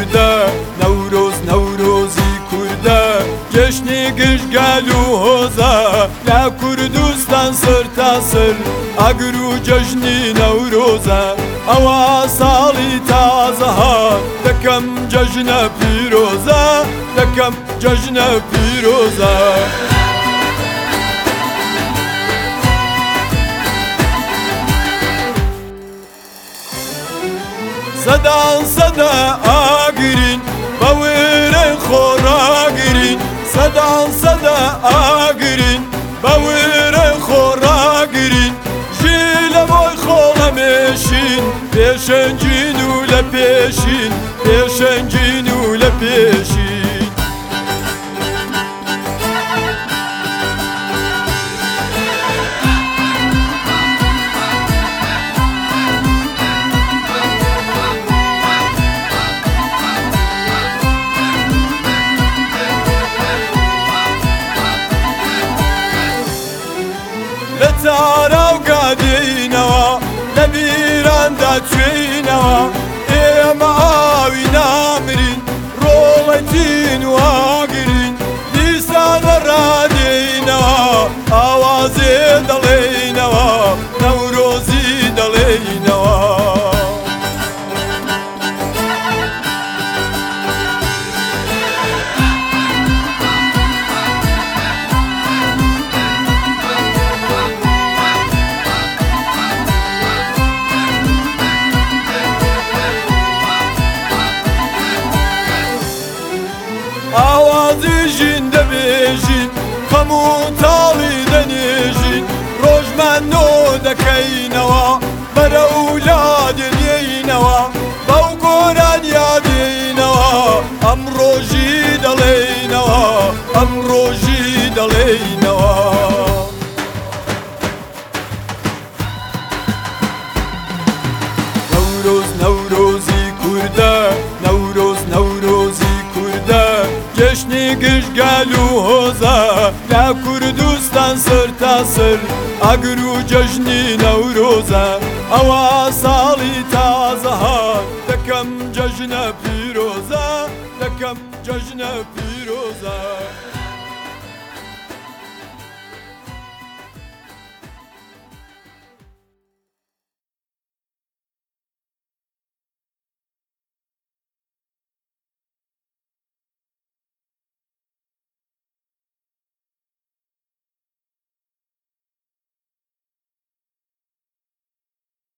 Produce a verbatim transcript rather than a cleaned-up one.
kurda Newroz Newrozî kurda Ceşnê gişgel û hoza La Kurdistan sirta sir Agir û cejnî Newroza Ewa salî taze hat Dekem cejne pîroza Dekem cejne pîroza Sedan seda agirin Bawire khora girin Sedan seda agirin Bawire khora girin Jile boy khola meşin Peşencin û le peşin Peşencin û le peşin Letara gadinawa Lebiranda twinawa Ema avi namrin Roletin wagirin Lisan radinawa Avaze dalinawa Newrozi dalinawa Avazı jinde bejin Kamu tali denijin Rojmen no dekeynewa Bere ulad yeynewa Bav goran yadeynewa Am roji daleynewa Am roji daleynewa Newroz Newrozî kurda Newroz Newrozî kurda Ceşnê gişgel û hoza La Kurdistan sirta sir Agir û cejnî Newroza Ewa salî taze hat Dekem cejne pîroza Dekem cejne pîroza